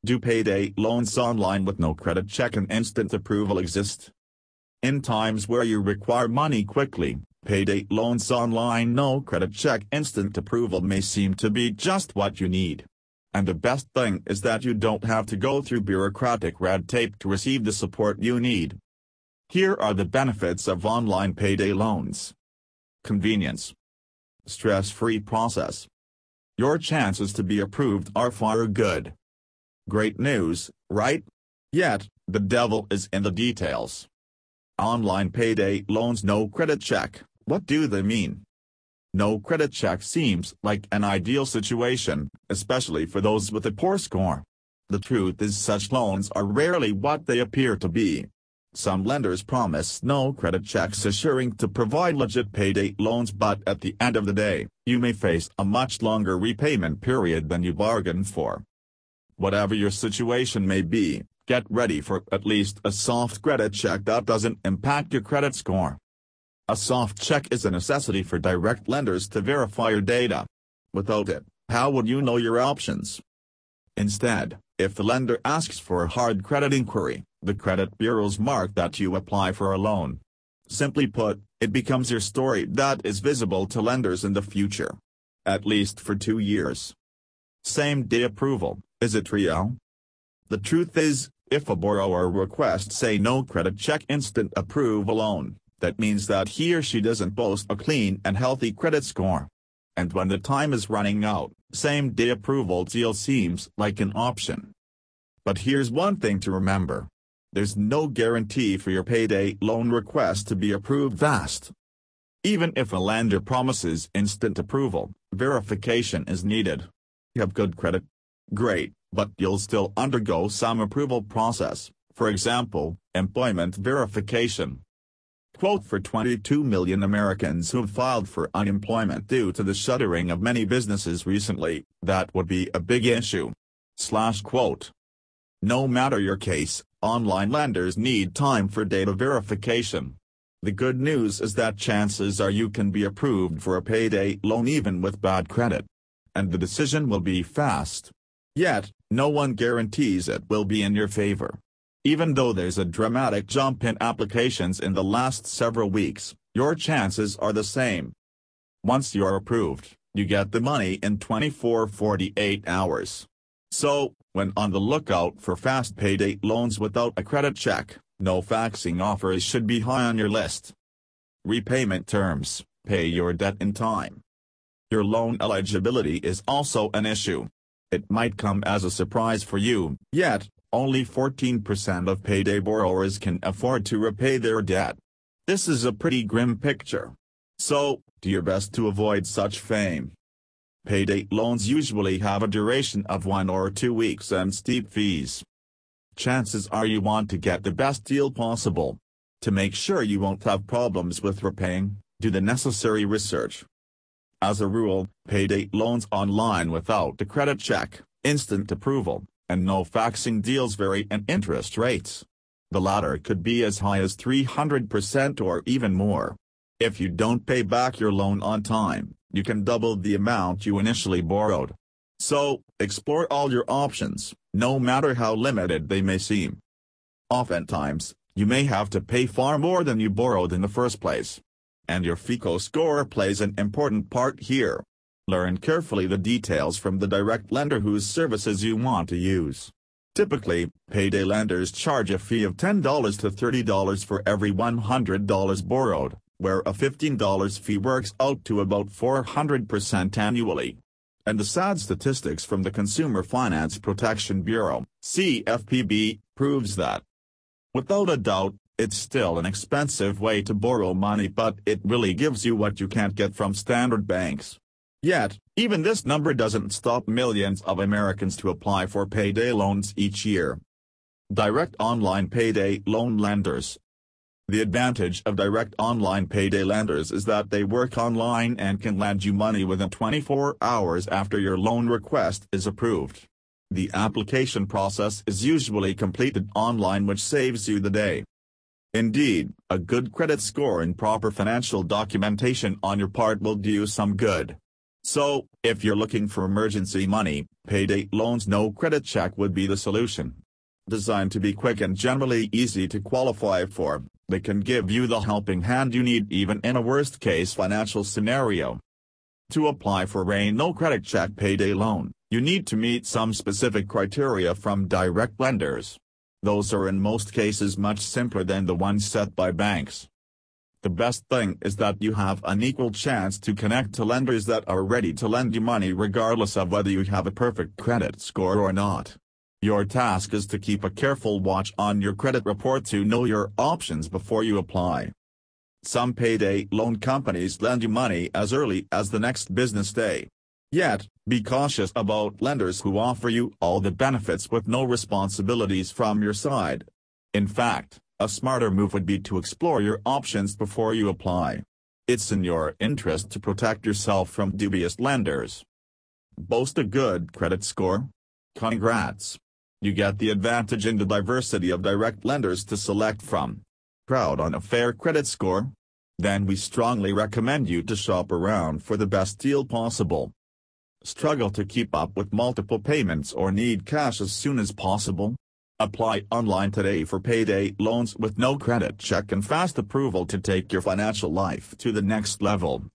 Do payday loans online with no credit check and instant approval exist? In times where you require money quickly, payday loans online no credit check instant approval may seem to be just what you need. And the best thing is that you don't have to go through bureaucratic red tape to receive the support you need. Here are the benefits of online payday loans. Convenience. Stress-free process. Your chances to be approved are far good. Great news, right? Yet, the devil is in the details. Online payday loans no credit check, what do they mean? No credit check seems like an ideal situation, especially for those with a poor score. The truth is such loans are rarely what they appear to be. Some lenders promise no credit checks assuring to provide legit payday loans, but at the end of the day, you may face a much longer repayment period than you bargained for. Whatever your situation may be, get ready for at least a soft credit check that doesn't impact your credit score. A soft check is a necessity for direct lenders to verify your data. Without it, how would you know your options? Instead, if the lender asks for a hard credit inquiry, the credit bureaus mark that you apply for a loan. Simply put, it becomes your story that is visible to lenders in the future. At least for 2 years. Same-day approval, is it real? The truth is, if a borrower requests a no credit check instant approval loan, that means that he or she doesn't boast a clean and healthy credit score. And when the time is running out, same-day approval deal seems like an option. But here's one thing to remember. There's no guarantee for your payday loan request to be approved fast. Even if a lender promises instant approval, verification is needed. You have good credit? Great, but you'll still undergo some approval process, for example, employment verification. Quote, for 22 million Americans who've filed for unemployment due to the shuttering of many businesses recently, that would be a big issue. Quote. No matter your case, online lenders need time for data verification. The good news is that chances are you can be approved for a payday loan even with bad credit. And the decision will be fast. Yet, no one guarantees it will be in your favor. Even though there's a dramatic jump in applications in the last several weeks, your chances are the same. Once you're approved, you get the money in 24-48 hours. So, when on the lookout for fast payday loans without a credit check, no faxing offers should be high on your list. Repayment terms, pay your debt in time. Your loan eligibility is also an issue. It might come as a surprise for you, yet, only 14% of payday borrowers can afford to repay their debt. This is a pretty grim picture. So, do your best to avoid such fame. Payday loans usually have a duration of 1 or 2 weeks and steep fees. Chances are you want to get the best deal possible. To make sure you won't have problems with repaying, do the necessary research. As a rule, payday loans online without a credit check, instant approval, and no faxing deals vary in interest rates. The latter could be as high as 300% or even more. If you don't pay back your loan on time, you can double the amount you initially borrowed. So, explore all your options, no matter how limited they may seem. Oftentimes, you may have to pay far more than you borrowed in the first place. And your FICO score plays an important part here. Learn carefully the details from the direct lender whose services you want to use. Typically, payday lenders charge a fee of $10 to $30 for every $100 borrowed, where a $15 fee works out to about 400% annually. And the sad statistics from the Consumer Finance Protection Bureau, CFPB, proves that. Without a doubt, it's still an expensive way to borrow money, but it really gives you what you can't get from standard banks. Yet, even this number doesn't stop millions of Americans to apply for payday loans each year. Direct online payday loan lenders. The advantage of direct online payday lenders is that they work online and can lend you money within 24 hours after your loan request is approved. The application process is usually completed online, which saves you the day. Indeed, a good credit score and proper financial documentation on your part will do you some good. So, if you're looking for emergency money, Payday Loans No Credit Check would be the solution. Designed to be quick and generally easy to qualify for, they can give you the helping hand you need even in a worst-case financial scenario. To apply for a No Credit Check payday loan, you need to meet some specific criteria from direct lenders. Those are in most cases much simpler than the ones set by banks. The best thing is that you have an equal chance to connect to lenders that are ready to lend you money regardless of whether you have a perfect credit score or not. Your task is to keep a careful watch on your credit report to know your options before you apply. Some payday loan companies lend you money as early as the next business day. Yet, be cautious about lenders who offer you all the benefits with no responsibilities from your side. In fact, a smarter move would be to explore your options before you apply. It's in your interest to protect yourself from dubious lenders. Boast a good credit score? Congrats! You get the advantage in the diversity of direct lenders to select from. Proud on a fair credit score? Then we strongly recommend you to shop around for the best deal possible. Struggle to keep up with multiple payments or need cash as soon as possible? Apply online today for payday loans with no credit check and fast approval to take your financial life to the next level.